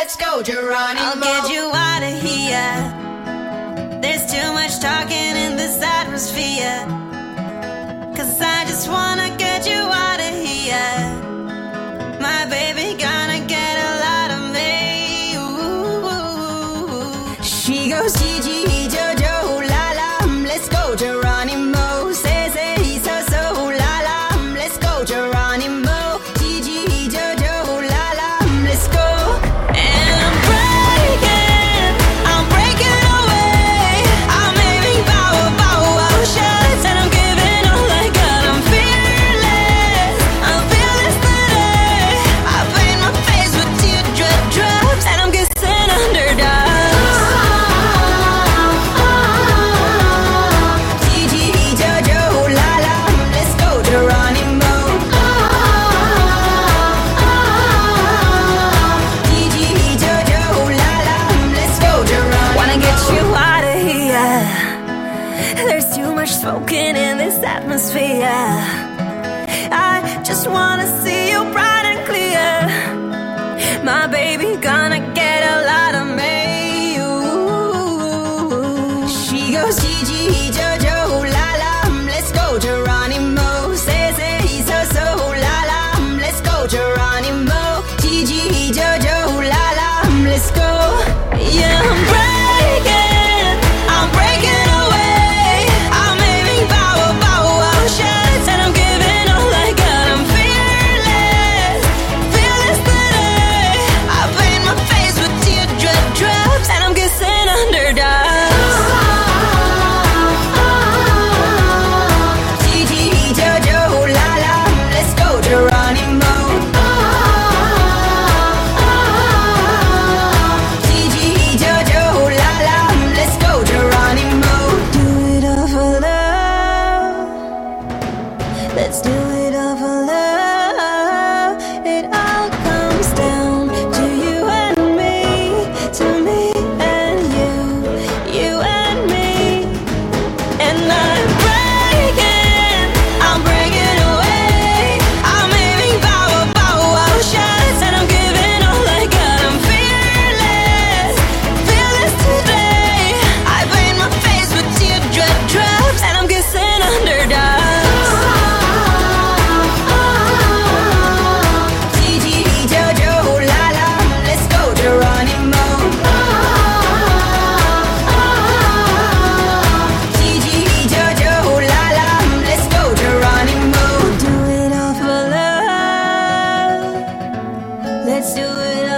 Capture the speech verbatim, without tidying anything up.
let's go, Geronimo. I'll get you out of here. There's too much talking in this atmosphere. Cause I just wanna get you out of here. My baby gonna get a lot of me. Ooh. She goes Gigi, Jojo, la la, let's go, Geronimo. Say, say, so, so, la la, let's go, Geronimo. Gigi, Jojo, la la, let's go. And I'm breaking, I'm breaking away. I'm aiming power, power, shots, and I'm giving all I got. I'm fearless, I'm fearless today. I paint my face with teardrop drops, and I'm kissing underdogs. Gigi, Jojo, la la, let's go, Geronimo. Gigi, Jojo, la la, let's go, Geronimo. Wanna get you out of here. There's too much smoking in this atmosphere. I just wanna see you bright and clear. My baby gonna get a lot of me. Ooh. She goes Gigi, Jojo, la la, let's go, Geronimo. Say, say, so, so, la la, let's go, Geronimo. Gigi, Jojo, la la, let's go. Yeah, I'm breaking, I'm breaking away. I'm aiming power, power shots, and I'm giving all I got. I'm fearless, fearless today. I paint my face with teardrop drops, and I'm kissing underdogs. Gigi, Jojo, la la, let's go, Geronimo. Gigi, Jojo, la la, let's go, Geronimo. Do it all for love. Let's do it all for love. It all comes down to you and me, to me and you, you and me. And I'm breaking, I'm breaking away. I'm aiming power, power shots, and I'm giving all I got. I'm fearless, fearless today. I paint my face with teardrop drops, and I'm kissing underdogs. Gigi, Jojo, la la, let's go, Geronimo. Gigi, Jojo, la la, let's go, Geronimo. Do it all for love. Let's do it all.